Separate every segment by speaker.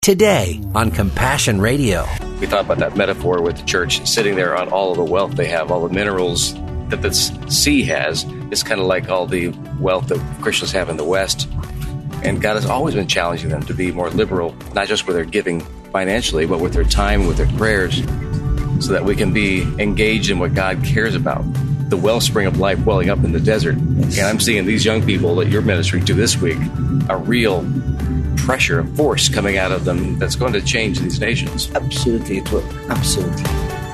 Speaker 1: Today on Compassion Radio.
Speaker 2: We thought about that metaphor with the church sitting there on all of the wealth they have, all the minerals that the sea has. It's kind of like all the wealth that Christians have in the West. And God has always been challenging them to be more liberal, not just with their giving financially, but with their time, with their prayers, so that we can be engaged in what God cares about, the wellspring of life welling up in the desert. And I'm seeing these young people that you're ministering to this week, a real pressure, a force coming out of them that's going to change these nations.
Speaker 3: Absolutely, it will. Absolutely.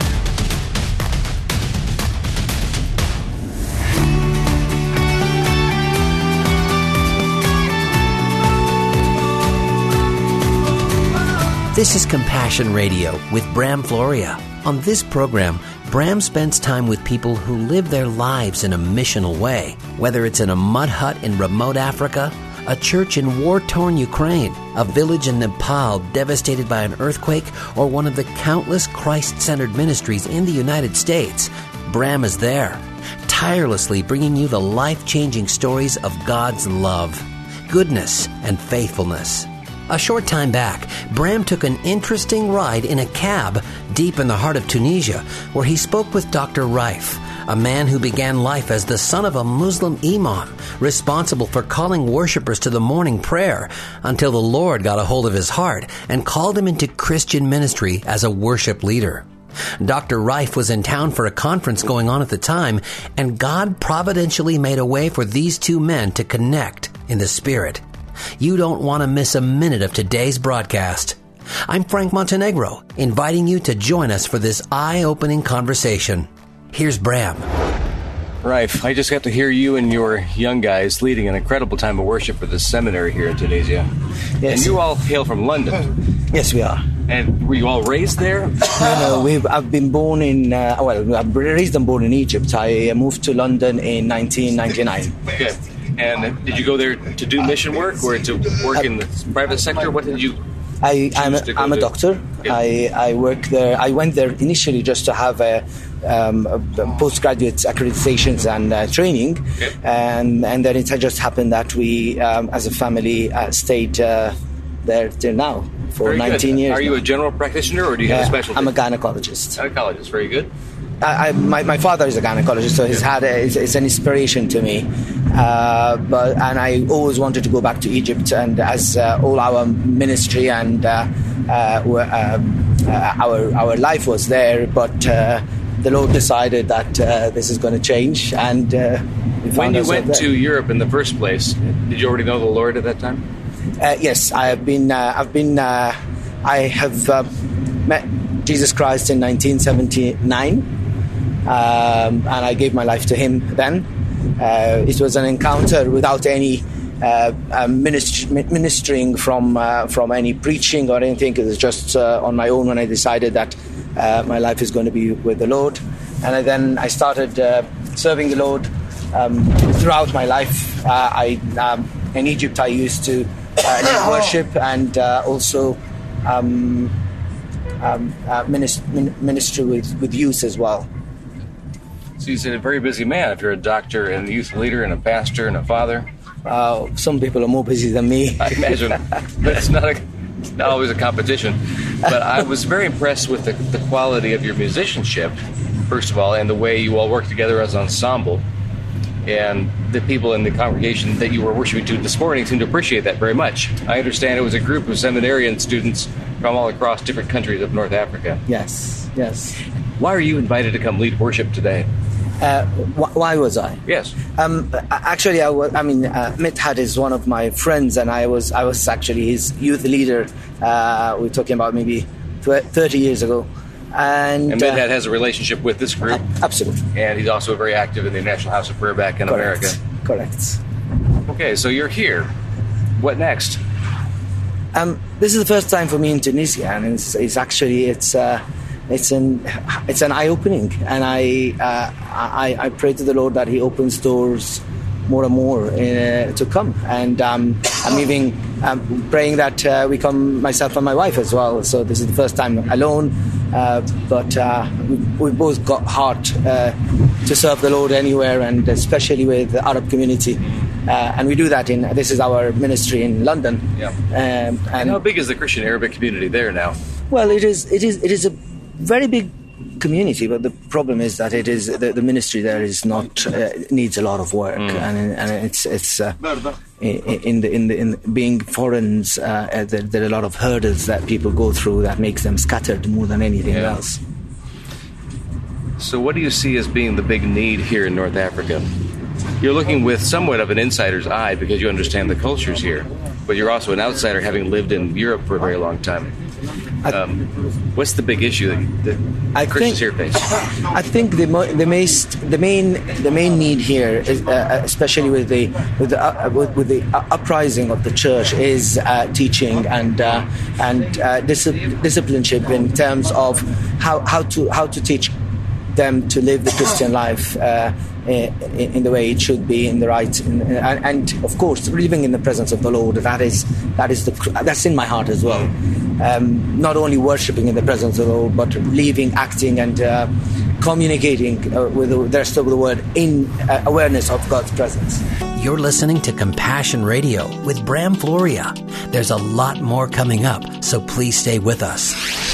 Speaker 1: This is Compassion Radio with Bram Floria. On this program, Bram spends time with people who live their lives in a missional way, whether it's in a mud hut in remote Africa, a church in war-torn Ukraine, a village in Nepal devastated by an earthquake, or one of the countless Christ-centered ministries in the United States. Bram is there, tirelessly bringing you the life-changing stories of God's love, goodness, and faithfulness. A short time back, Bram took an interesting ride in a cab deep in the heart of Tunisia, where he spoke with Dr. Raif, a man who began life as the son of a Muslim imam, responsible for calling worshipers to the morning prayer, until the Lord got a hold of his heart and called him into Christian ministry as a worship leader. Dr. Raif was in town for a conference going on at the time, and God providentially made a way for these two men to connect in the Spirit. You don't want to miss a minute of today's broadcast. I'm Frank Montenegro, inviting you to join us for this eye-opening conversation. Here's Bram.
Speaker 2: Raif, I just got to hear you and your young guys leading an incredible time of worship for the seminary here in Tunisia.
Speaker 3: Yes.
Speaker 2: And you all hail from London.
Speaker 3: Yes, we are.
Speaker 2: And were you all raised there?
Speaker 3: No, I've been born in, I'm raised and born in Egypt. I moved to London in 1999.
Speaker 2: Okay. And did you go there to do mission work or to work in the private sector? What did you
Speaker 3: I'm a doctor.
Speaker 2: Yeah.
Speaker 3: I work there. I went there initially just to have a postgraduate accreditations and training,
Speaker 2: okay.
Speaker 3: and then it just happened that we, as a family, stayed there till now for
Speaker 2: Very
Speaker 3: 19
Speaker 2: good.
Speaker 3: years.
Speaker 2: Are you
Speaker 3: now.
Speaker 2: A general practitioner or do you have a specialty?
Speaker 3: I'm a gynecologist.
Speaker 2: Gynecologist, very good.
Speaker 3: My father is a gynecologist, so it's an inspiration to me. And I always wanted to go back to Egypt, and as all our ministry and our life was there, but the Lord decided that this is going to change. And
Speaker 2: when you went to Europe in the first place, did you already know the Lord at that time?
Speaker 3: Yes, I have met Jesus Christ in 1979. And I gave my life to him then. It was an encounter without any ministering from any preaching or anything. It was just on my own when I decided that my life is going to be with the Lord. And then I started serving the Lord throughout my life. In Egypt, I used to lead worship and also ministry with youth as well.
Speaker 2: So you're a very busy man if you're a doctor and a youth leader and a pastor and a father.
Speaker 3: Some people are more busy than me.
Speaker 2: I imagine. But it's not always a competition. But I was very impressed with the quality of your musicianship, first of all, and the way you all work together as an ensemble. And the people in the congregation that you were worshiping to this morning seemed to appreciate that very much. I understand it was a group of seminarian students from all across different countries of North Africa.
Speaker 3: Yes.
Speaker 2: Why are you invited to come lead worship today?
Speaker 3: Why was I?
Speaker 2: Yes.
Speaker 3: Actually, Midhat is one of my friends, and I was actually his youth leader. We're talking about maybe 30 years ago. And
Speaker 2: Midhat has a relationship with this group.
Speaker 3: Absolutely.
Speaker 2: And he's also very active in the National House of Prayer back in America.
Speaker 3: Correct.
Speaker 2: Okay, so you're here. What next?
Speaker 3: This is the first time for me in Tunisia, and it's an eye-opening, and I pray to the Lord that He opens doors more and more to come, and I'm even praying that we come, myself and my wife as well. So this is the first time alone, but we've both got heart to serve the Lord anywhere, and especially with the Arab community. And we do that this is our ministry in London.
Speaker 2: Yeah. And how big is the Christian Arabic community there now?
Speaker 3: Well, it is a very big community, but the problem is that it is the ministry there is not needs a lot of work, and it's in being foreigners, there are a lot of hurdles that people go through that makes them scattered more than anything else.
Speaker 2: So what do you see as being the big need here in North Africa? You're looking with somewhat of an insider's eye because you understand the cultures here, but you're also an outsider having lived in Europe for a very long time. What's the big issue that Christians here face?
Speaker 3: I think the main need here is, especially with the uprising of the church, is teaching and discipleship in terms of how to teach them to live the Christian life in the way it should be, in the right, and of course living in the presence of the Lord. That's in my heart as well. Not only worshiping in the presence of the Lord, but living, acting, and communicating with the rest of the world in awareness of God's presence.
Speaker 1: You're listening to Compassion Radio with Bram Floria. There's a lot more coming up, so please stay with us.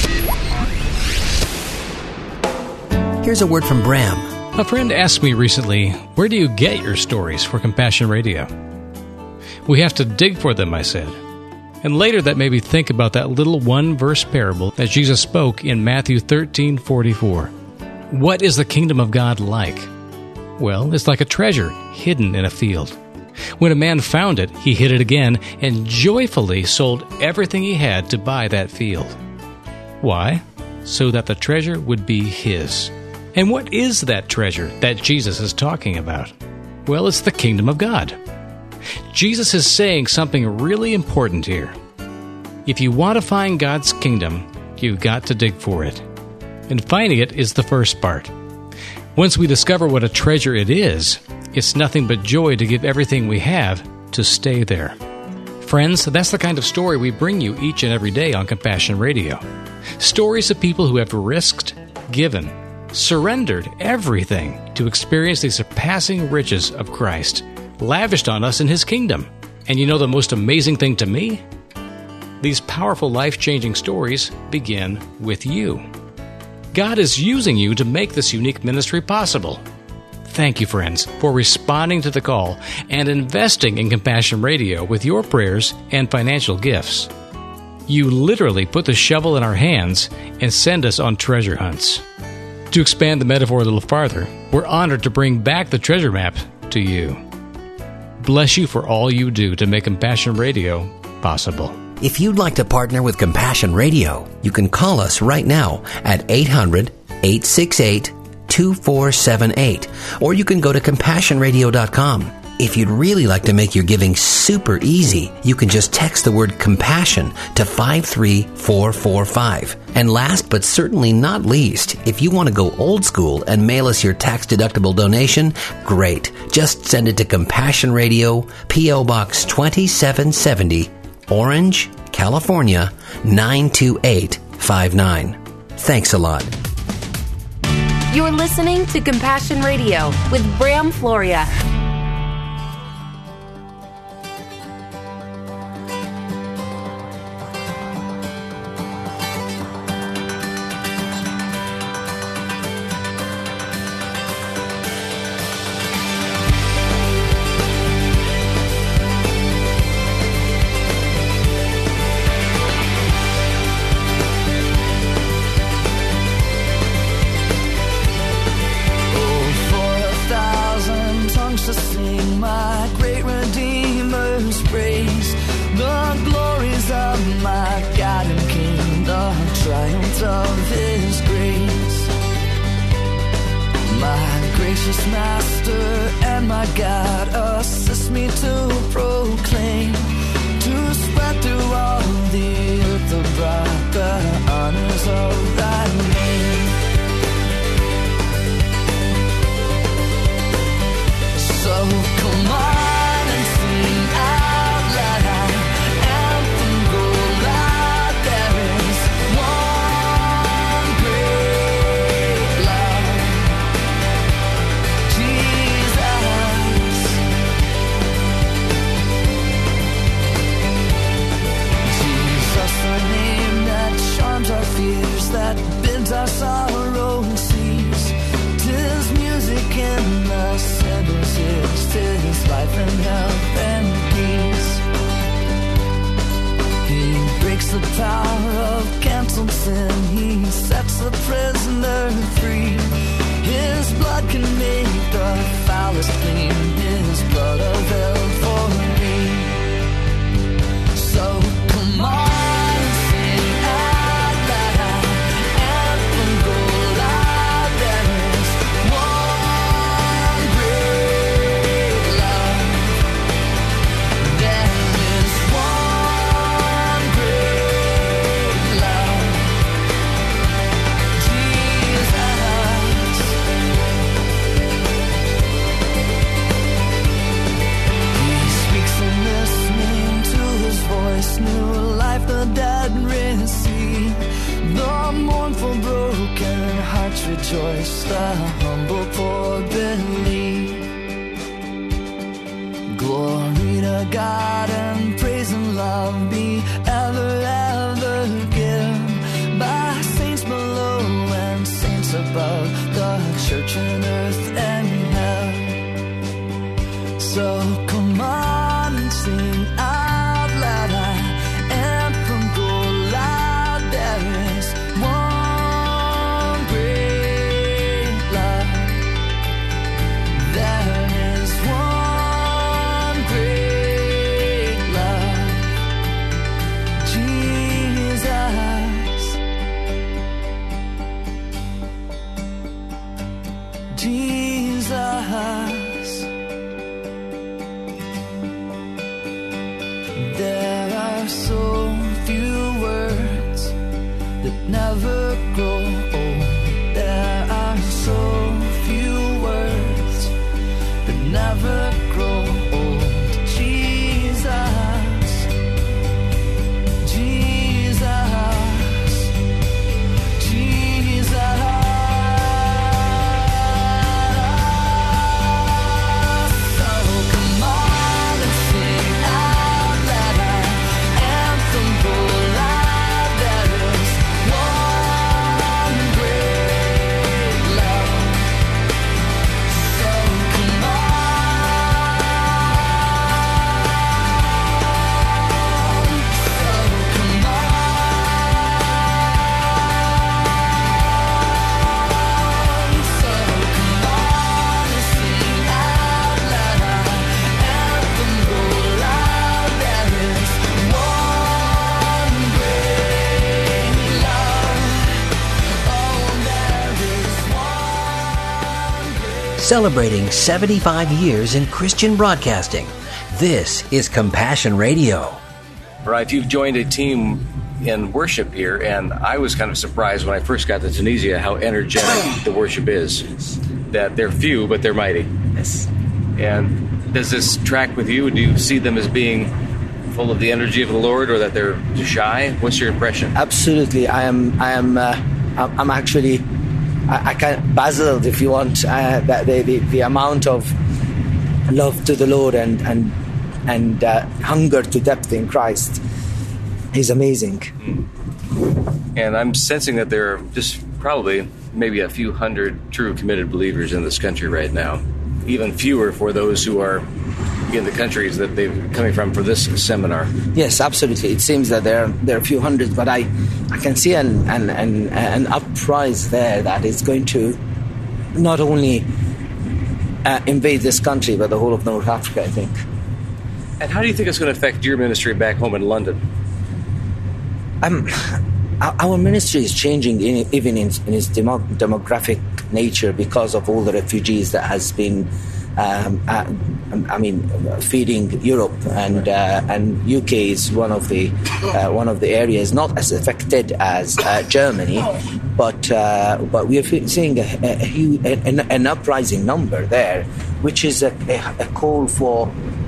Speaker 1: Here's a word from Bram.
Speaker 4: A friend asked me recently, where do you get your stories for Compassion Radio? We have to dig for them, I said. And later that made me think about that little one-verse parable that Jesus spoke in Matthew 13:44. What is the kingdom of God like? Well, it's like a treasure hidden in a field. When a man found it, he hid it again and joyfully sold everything he had to buy that field. Why? So that the treasure would be his. And what is that treasure that Jesus is talking about? Well, it's the kingdom of God. Jesus is saying something really important here. If you want to find God's kingdom, you've got to dig for it. And finding it is the first part. Once we discover what a treasure it is, it's nothing but joy to give everything we have to stay there. Friends, that's the kind of story we bring you each and every day on Compassion Radio. Stories of people who have risked, given, surrendered everything to experience the surpassing riches of Christ, lavished on us in His kingdom. And you know the most amazing thing to me? These powerful, life-changing stories begin with you. God is using you to make this unique ministry possible. Thank you, friends, for responding to the call and investing in Compassion Radio with your prayers and financial gifts. You literally put the shovel in our hands and send us on treasure hunts. To expand the metaphor a little farther, we're honored to bring back the treasure map to you. Bless you for all you do to make Compassion Radio possible.
Speaker 1: If you'd like to partner with Compassion Radio, you can call us right now at 800-868-2478, or you can go to CompassionRadio.com. If you'd really like to make your giving super easy, you can just text the word compassion to 53445. And last but certainly not least, if you want to go old school and mail us your tax-deductible donation, great. Just send it to Compassion Radio, P.O. Box 2770, Orange, California, 92859. Thanks a lot.
Speaker 5: You're listening to Compassion Radio with Bram Floria.
Speaker 6: the power of canceled sin. He sets the prisoner free. His blood can make the foulest clean. His blood availed for me. So come on. New life the dead receive, the mournful broken hearts rejoice, the humble poor believe. Glory to God and praise and love be ever, ever given by saints below and saints above, the church in earth and heaven. So come on and sing out loud. Never grow old. There are so few words that never grow old. Jesus, Jesus, Jesus. So come on and sing out that anthem for life. There is one great love. So come on, so come on, so come on and sing out loud. Anthem go loud. There is one great love. Oh, there is one great.
Speaker 1: Celebrating 75 years in Christian broadcasting. This is Compassion Radio.
Speaker 2: Right, you've joined a team in worship here, and I was kind of surprised when I first got to Tunisia how energetic the worship is. That they're few, but they're mighty.
Speaker 3: Yes.
Speaker 2: And does this track with you? Do you see them as being full of the energy of the Lord, or that they're shy? What's your impression?
Speaker 3: Absolutely. I'm actually, I can Basil, if you want, the amount of love to the Lord and hunger to depth in Christ is amazing.
Speaker 2: And I'm sensing that there are just probably maybe a few hundred true committed believers in this country right now. Even fewer for those who are in the countries that they're coming from for this seminar.
Speaker 3: Yes, absolutely. It seems that there are a few hundreds, but I can see an uprise there that is going to not only invade this country, but the whole of North Africa, I think.
Speaker 2: And how do you think it's going to affect your ministry back home in London?
Speaker 3: Our ministry is changing even in its demographic nature because of all the refugees that has been feeding Europe, and UK is one of the areas not as affected as Germany, but we are seeing an uprising number there, which is a call for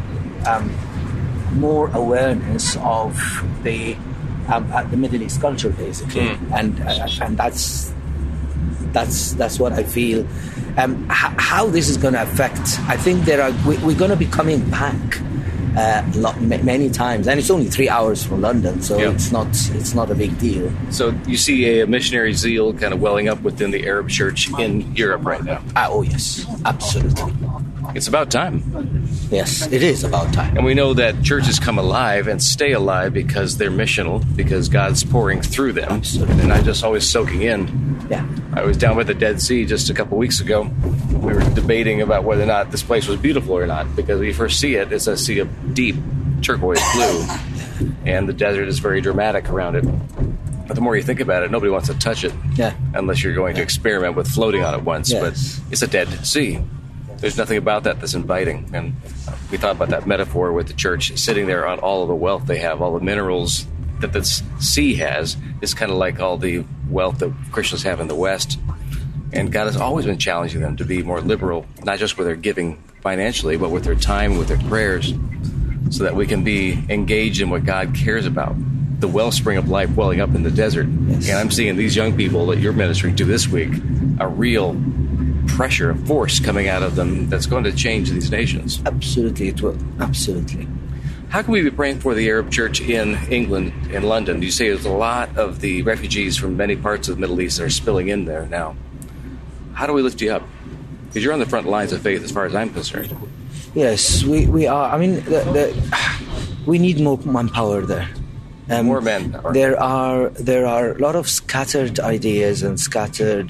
Speaker 3: more awareness of the Middle East culture, basically, and that's what I feel. How this is going to affect? I think we're going to be coming back many times, and it's only 3 hours from London, so it's not a big deal.
Speaker 2: So you see a missionary zeal kind of welling up within the Arab church in Europe right now.
Speaker 3: Oh yes, absolutely.
Speaker 2: It's about time.
Speaker 3: Yes, it is about time.
Speaker 2: And we know that churches come alive and stay alive because they're missional, because God's pouring through them.
Speaker 3: Absolutely.
Speaker 2: And not just always soaking in.
Speaker 3: Yeah.
Speaker 2: I was down by the Dead Sea just a couple weeks ago. We were debating about whether or not this place was beautiful or not, because when you first see it, it's a sea of deep turquoise blue, and the desert is very dramatic around it. But the more you think about it, nobody wants to touch it, unless you're going to experiment with floating on it once.
Speaker 3: Yes.
Speaker 2: But it's a dead sea. There's nothing about that that's inviting. And we thought about that metaphor with the church sitting there on all of the wealth they have, all the minerals that the sea has. It's kind of like all the wealth that Christians have in the West. And God has always been challenging them to be more liberal, not just with their giving financially, but with their time, with their prayers, so that we can be engaged in what God cares about, the wellspring of life welling up in the desert.
Speaker 3: Yes.
Speaker 2: And I'm seeing these young people that you're ministering to this week, a real pressure, a force coming out of them that's going to change these nations.
Speaker 3: Absolutely, it will. Absolutely.
Speaker 2: How can we be praying for the Arab church in England, in London? You say there's a lot of the refugees from many parts of the Middle East that are spilling in there now. How do we lift you up? Because you're on the front lines of faith as far as I'm concerned.
Speaker 3: Yes, we are. I mean, we need more manpower there.
Speaker 2: More manpower.
Speaker 3: There are a lot of scattered ideas and scattered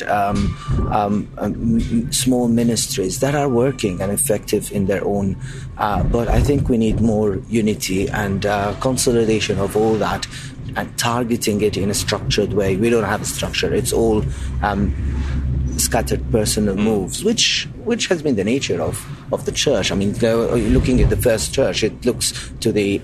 Speaker 3: small ministries that are working and effective in their own. But I think we need more unity and consolidation of all that and targeting it in a structured way. We don't have a structure. It's all scattered personal moves, which has been the nature of the church. I mean, looking at the first church, it looks to the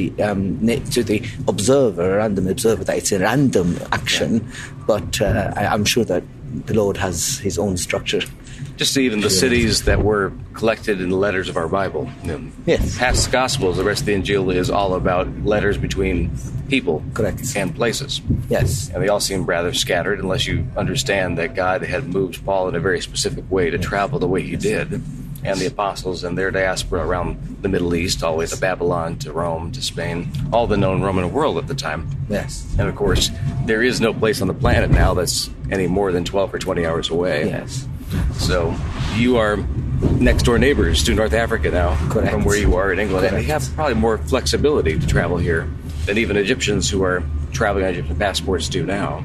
Speaker 3: observer, random observer, that it's a random action, but I'm sure that the Lord has His own structure.
Speaker 2: Just even the cities that were collected in the letters of our Bible.
Speaker 3: Yes.
Speaker 2: Past the Gospels, the rest of the Injil is all about letters between people.
Speaker 3: Correct.
Speaker 2: And places.
Speaker 3: Yes.
Speaker 2: And they all seem rather scattered unless you understand that God had moved Paul in a very specific way to travel the way he did, and the apostles and their diaspora around the Middle East, all the way to Babylon, to Rome, to Spain, all the known Roman world at the time.
Speaker 3: Yes.
Speaker 2: And of course, there is no place on the planet now that's any more than 12 or 20 hours away.
Speaker 3: Yes.
Speaker 2: So you are next door neighbors to North Africa now.
Speaker 3: Correct.
Speaker 2: From where you are in England.
Speaker 3: Correct.
Speaker 2: And you have probably more flexibility to travel here than even Egyptians who are traveling on Egyptian passports do now.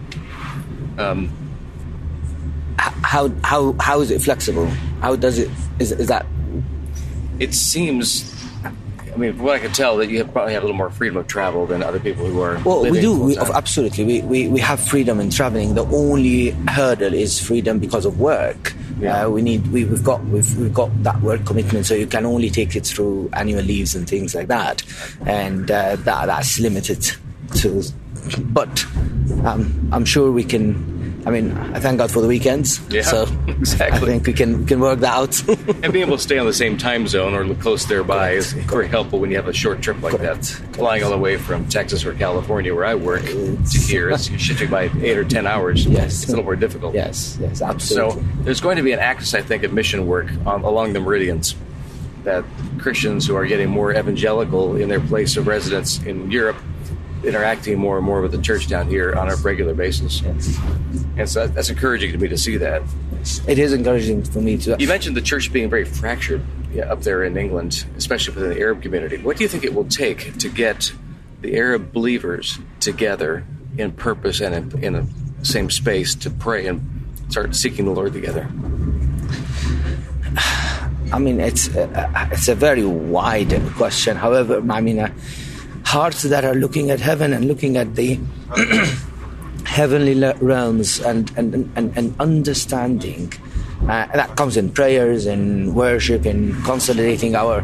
Speaker 3: How is it flexible? How does it is that?
Speaker 2: It seems, I mean, from what I can tell, that you probably have a little more freedom of travel than other people who are.
Speaker 3: Well, we do.
Speaker 2: full-time.
Speaker 3: Absolutely, we have freedom in traveling. The only hurdle is freedom because of work.
Speaker 2: Yeah.
Speaker 3: We've got that work commitment, so you can only take it through annual leaves and things like that, and that's limited to. But I'm sure we can. I mean, I thank God for the weekends.
Speaker 2: Yeah,
Speaker 3: so
Speaker 2: exactly.
Speaker 3: I think we can work that out.
Speaker 2: And being able to stay on the same time zone or close thereby is very helpful when you have a short trip like that. Flying all the way from Texas or California, where I work, to here, it's shifting by 8 or 10 hours.
Speaker 3: Yes.
Speaker 2: It's a little more difficult.
Speaker 3: Yes, absolutely.
Speaker 2: So there's going to be an axis, I think, of mission work along the meridians, that Christians who are getting more evangelical in their place of residence in Europe interacting more and more with the church down here on a regular basis.
Speaker 3: Yes.
Speaker 2: And so that's encouraging to me to see that.
Speaker 3: It is encouraging for me to.
Speaker 2: You mentioned the church being very fractured up there in England, especially within the Arab community. What do you think it will take to get the Arab believers together in purpose and in a same space to pray and start seeking the Lord together?
Speaker 3: I mean, it's a very wide question. However, I mean, hearts that are looking at heaven and looking at the heavenly realms and understanding that comes in prayers and worship and consolidating our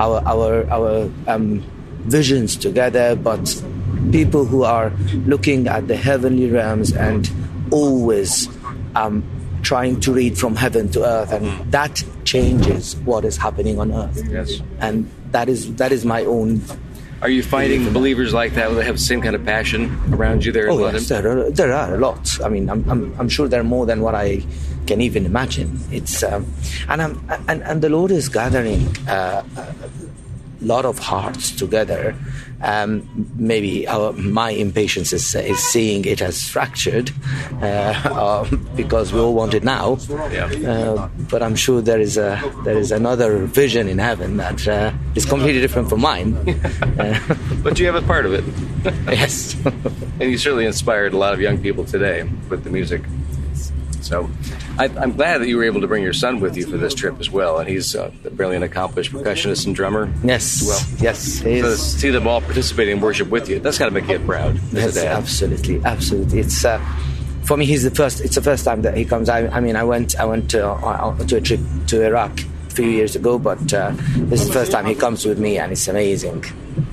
Speaker 3: visions together. But people who are looking at the heavenly realms and always trying to read from heaven to earth, and that changes what is happening on earth.
Speaker 2: Yes.
Speaker 3: And that is my own.
Speaker 2: Are you finding believers like that that have the same kind of passion around you there in London?
Speaker 3: Yes, there are a lot. I mean, I'm sure there are more than what I can even imagine. It's and the Lord is gathering lot of hearts together. Maybe my impatience is seeing it as fractured because we all want it now. But I'm sure there is another vision in heaven that is completely different from mine.
Speaker 2: But you have a part of it.
Speaker 3: Yes.
Speaker 2: And you certainly inspired a lot of young people today with the music. So I'm glad that you were able to bring your son with you for this trip as well. And he's a brilliant, accomplished percussionist and drummer.
Speaker 3: Yes.
Speaker 2: Well,
Speaker 3: yes. He
Speaker 2: so to
Speaker 3: is.
Speaker 2: see them all participating in worship with you, that's got to make you proud.
Speaker 3: Yes, absolutely. It's for me. It's the first time that he comes. I went to a trip to Iraq a few years ago, but this is the first time he comes with me, and it's amazing.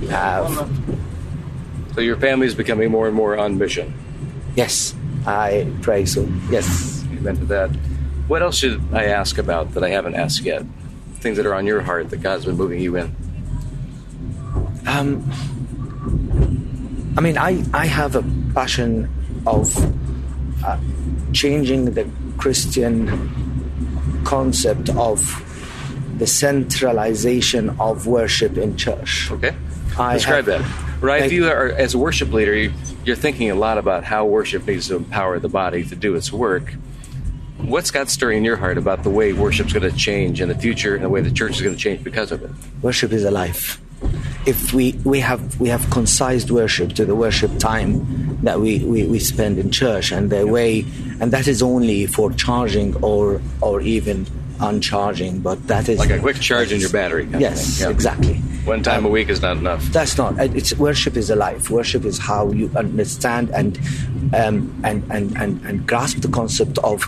Speaker 2: So your family is becoming more and more on mission.
Speaker 3: Yes, I pray so. Yes.
Speaker 2: Amen to that. What else should I ask about that I haven't asked yet? Things that are on your heart that God's been moving you in.
Speaker 3: I have a passion of changing the Christian concept of the centralization of worship in church.
Speaker 2: Okay. Describe that. Right, if you are, as a worship leader, you're thinking a lot about how worship needs to empower the body to do its work. What's God stirring in your heart about the way worship's going to change in the future and the way the church is going to change because of it?
Speaker 3: Worship is a life. If we have concised worship to the worship time that we spend in church, and that is only for charging or even uncharging, but that is
Speaker 2: like a quick charge in your battery.
Speaker 3: Yes, exactly.
Speaker 2: One time a week is not enough.
Speaker 3: That's not. Worship is a life. Worship is how you understand and grasp the concept of.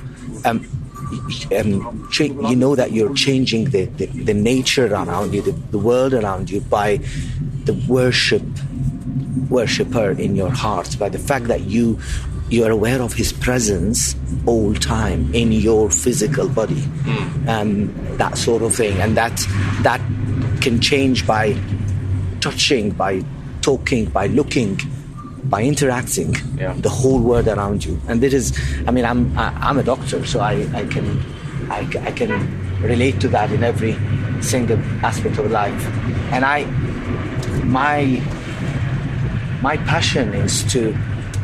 Speaker 3: You know that you're changing the nature around you, the world around you, by the worshipper in your heart, by the fact that you are aware of his presence all time in your physical body, that sort of thing, and that can change by touching, by talking, by looking, by interacting the whole world around you. And this is, I'm a doctor, so I can relate to that in every single aspect of life. And my passion is to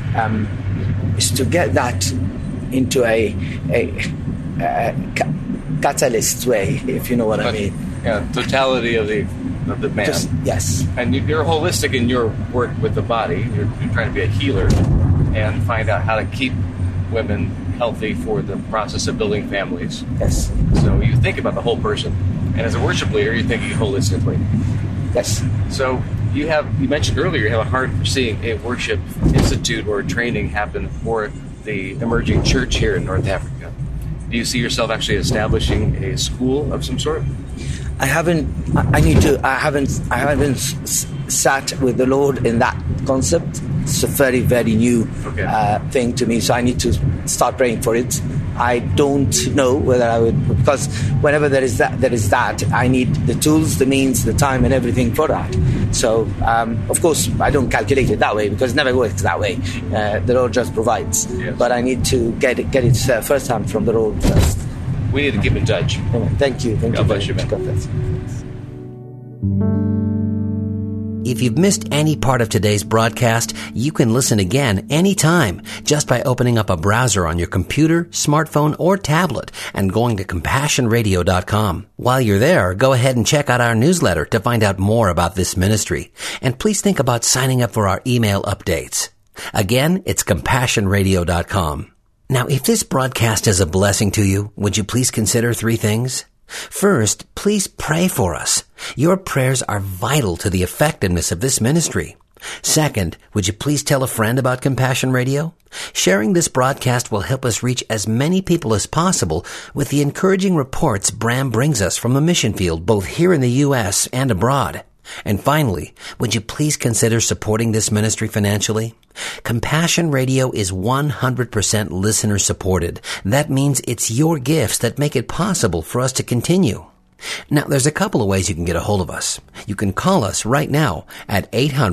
Speaker 3: get that into a catalyst way, if you know what I mean.
Speaker 2: Yeah, totality of the man.
Speaker 3: Yes.
Speaker 2: And you're holistic in your work with the body. You're trying to be a healer and find out how to keep women healthy for the process of building families.
Speaker 3: Yes.
Speaker 2: So you think about the whole person. And as a worship leader, you're thinking holistically.
Speaker 3: Yes.
Speaker 2: So you mentioned earlier you have a heart for seeing a worship institute or training happen for the emerging church here in North Africa. Do you see yourself actually establishing a school of some sort?
Speaker 3: I haven't sat with the Lord in that concept. It's a very, very new thing to me, so I need to start praying for it. I don't know whether I would, because whenever there is that, I need the tools, the means, the time, and everything for that. So, of course, I don't calculate it that way, because it never works that way. The Lord just provides. Yes. But I need to get it first time from the Lord first.
Speaker 2: We need to keep in touch.
Speaker 3: Thank you.
Speaker 2: God bless you, man.
Speaker 3: God bless.
Speaker 1: If you've missed any part of today's broadcast, you can listen again anytime just by opening up a browser on your computer, smartphone, or tablet and going to CompassionRadio.com. While you're there, go ahead and check out our newsletter to find out more about this ministry. And please think about signing up for our email updates. Again, it's CompassionRadio.com. Now, if this broadcast is a blessing to you, would you please consider 3 things? First, please pray for us. Your prayers are vital to the effectiveness of this ministry. Second, would you please tell a friend about Compassion Radio? Sharing this broadcast will help us reach as many people as possible with the encouraging reports Bram brings us from the mission field, both here in the U.S. and abroad. And finally, would you please consider supporting this ministry financially? Compassion Radio is 100% listener supported. That means it's your gifts that make it possible for us to continue. Now, there's a couple of ways you can get a hold of us. You can call us right now at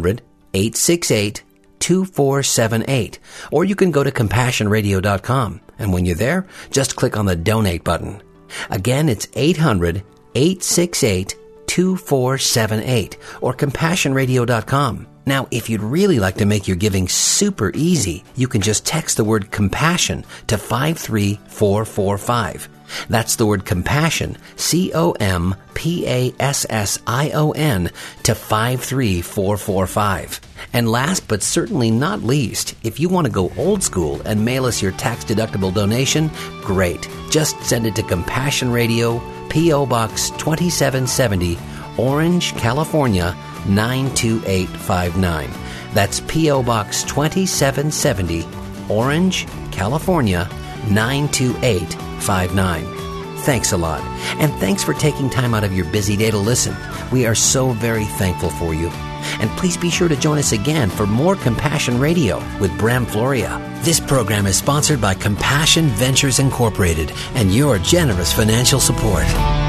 Speaker 1: 800-868-2478, or you can go to CompassionRadio.com. And when you're there, just click on the donate button. Again, it's 800-868-2478. 2478 or CompassionRadio.com. Now, if you'd really like to make your giving super easy, you can just text the word compassion to 53445. That's the word compassion, COMPASSION, to 53445. And last but certainly not least, if you want to go old school and mail us your tax-deductible donation, great. Just send it to Compassion Radio, P.O. Box 2770, Orange, California, 92859. That's P.O. Box 2770, Orange, California, 92859. Thanks a lot. And thanks for taking time out of your busy day to listen. We are so very thankful for you. And please be sure to join us again for more Compassion Radio with Bram Floria. This program is sponsored by Compassion Ventures Incorporated and your generous financial support.